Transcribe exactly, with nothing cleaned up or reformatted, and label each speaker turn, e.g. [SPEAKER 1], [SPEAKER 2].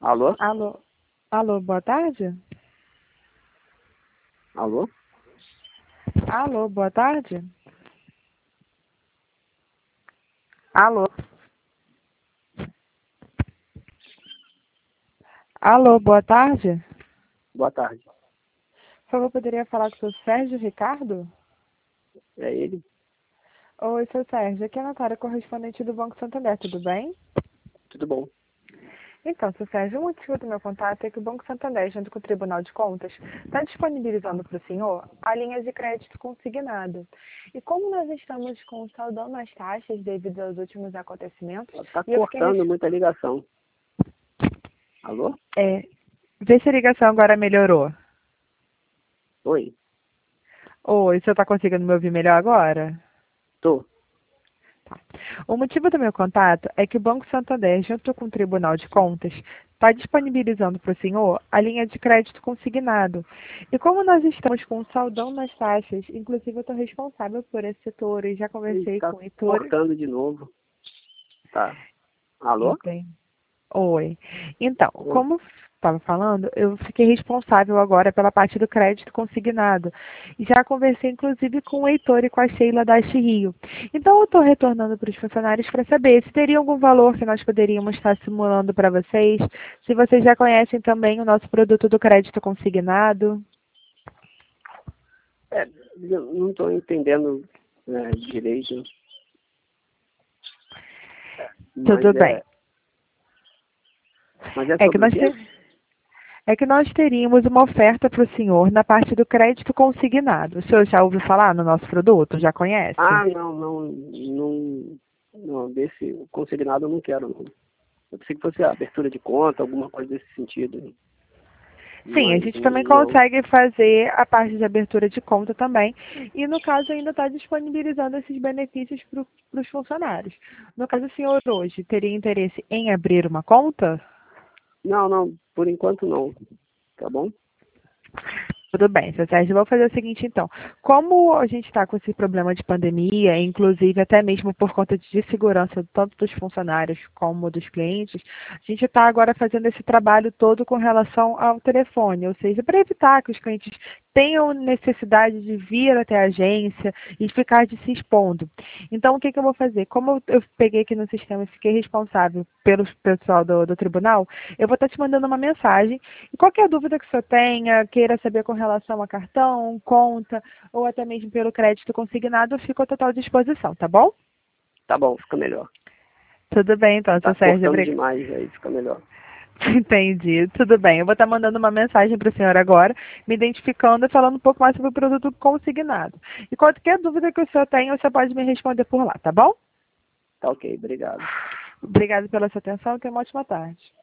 [SPEAKER 1] Alô?
[SPEAKER 2] Alô, alô, boa tarde?
[SPEAKER 1] Alô?
[SPEAKER 2] Alô, boa tarde? Alô? Alô, boa tarde?
[SPEAKER 1] Boa tarde.
[SPEAKER 2] Por favor, poderia falar com o seu Sérgio Ricardo?
[SPEAKER 1] É ele?
[SPEAKER 2] Oi, seu Sérgio, aqui é a Natália, correspondente do Banco Santander, tudo bem?
[SPEAKER 1] Tudo bom?
[SPEAKER 2] Então, seu Sérgio, o motivo do meu contato é que o Banco Santander, junto com o Tribunal de Contas, está disponibilizando para o senhor a linha de crédito consignada. E como nós estamos com saldão nas taxas devido aos últimos acontecimentos,
[SPEAKER 1] Tá
[SPEAKER 2] e eu fiquei...
[SPEAKER 1] cortando muita ligação. Alô?
[SPEAKER 2] É, vê se a ligação agora melhorou.
[SPEAKER 1] Oi?
[SPEAKER 2] Oi, você está conseguindo me ouvir melhor agora?
[SPEAKER 1] Tô.
[SPEAKER 2] Tá. O motivo do meu contato é que o Banco Santander, junto com o Tribunal de Contas, está disponibilizando para o senhor a linha de crédito consignado. E como nós estamos com um saldão nas taxas, inclusive eu estou responsável por esse setor e já
[SPEAKER 1] Ih,
[SPEAKER 2] conversei
[SPEAKER 1] tá
[SPEAKER 2] com o Heitor.
[SPEAKER 1] cortando de novo. Tá. Alô?
[SPEAKER 2] Entende? Oi. Então,
[SPEAKER 1] Oi.
[SPEAKER 2] como estava falando, eu fiquei responsável agora pela parte do crédito consignado. E já conversei, inclusive, com o Heitor e com a Sheila da Ache Rio. Então, eu estou retornando para os funcionários para saber se teria algum valor que nós poderíamos estar simulando para vocês, se vocês já conhecem também o nosso produto do crédito consignado.
[SPEAKER 1] É, eu não tô entendendo né, direito. Mas
[SPEAKER 2] Tudo bem.
[SPEAKER 1] é. Mas é
[SPEAKER 2] É que
[SPEAKER 1] sobre o
[SPEAKER 2] nós,
[SPEAKER 1] quê?
[SPEAKER 2] te- é que nós teríamos uma oferta para o senhor na parte do crédito consignado. O senhor já ouviu falar no nosso produto? Já conhece?
[SPEAKER 1] Ah, não, não, não. Não, desse consignado eu não quero, não. Eu pensei que fosse a abertura de conta, alguma coisa desse sentido.
[SPEAKER 2] Sim, a
[SPEAKER 1] Mas
[SPEAKER 2] gente também
[SPEAKER 1] não.
[SPEAKER 2] consegue fazer a parte de abertura de conta também. E no caso ainda está disponibilizando esses benefícios para os funcionários. No caso, o senhor hoje teria interesse em abrir uma conta?
[SPEAKER 1] Não, não, por enquanto não. Tá bom?
[SPEAKER 2] Tudo bem, seu Sérgio, vou fazer o seguinte então. Como a gente está com esse problema de pandemia, inclusive até mesmo por conta de segurança tanto dos funcionários como dos clientes, a gente está agora fazendo esse trabalho todo com relação ao telefone, ou seja, para evitar que os clientes tenham necessidade de vir até a agência e ficar de se expondo. Então, o que, que eu vou fazer? Como eu eu peguei aqui no sistema e fiquei responsável pelo pessoal do, do tribunal, eu vou estar te mandando uma mensagem e qualquer dúvida que o senhor tenha, queira saber com relação a cartão, conta, ou até mesmo pelo crédito consignado, eu fico à total disposição, tá bom?
[SPEAKER 1] Tá bom, fica melhor.
[SPEAKER 2] Tudo bem, então,
[SPEAKER 1] Tá
[SPEAKER 2] seu Sérgio.
[SPEAKER 1] cortando
[SPEAKER 2] Obrigada.
[SPEAKER 1] demais aí, fica melhor.
[SPEAKER 2] Entendi. Tudo bem. Eu vou estar mandando uma mensagem para o senhor agora, me identificando e falando um pouco mais sobre o produto consignado. E qualquer dúvida que o senhor tenha, você pode me responder por lá, tá bom?
[SPEAKER 1] Tá ok, obrigado.
[SPEAKER 2] Obrigada pela sua atenção e tenha uma ótima tarde.